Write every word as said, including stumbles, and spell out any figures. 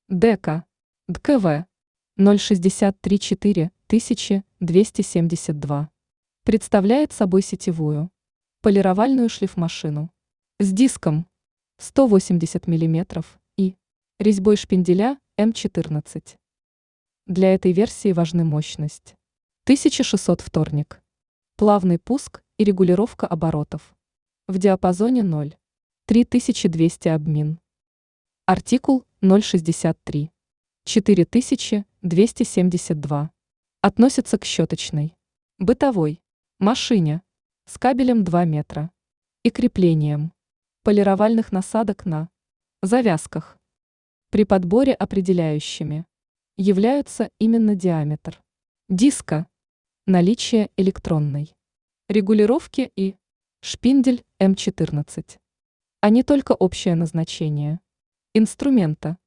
Дека, ДКВ, ноль шестьдесят три четыре тысячи двести семьдесят два. Представляет собой сетевую полировальную шлифмашину с диском сто восемьдесят миллиметров и резьбой шпинделя эм четырнадцать. Для этой версии важны мощность тысяча шестьсот вторник, плавный пуск и регулировка оборотов в диапазоне ноль — три тысячи двести обмин. Артикул ноль шестьдесят три четыре тысячи двести семьдесят два относится к щеточной бытовой машине с кабелем два метра и креплением полировальных насадок на завязках. При подборе определяющими являются именно диаметр диска, наличие электронной регулировки и шпиндель эм четырнадцать, а не только общее назначение инструмента.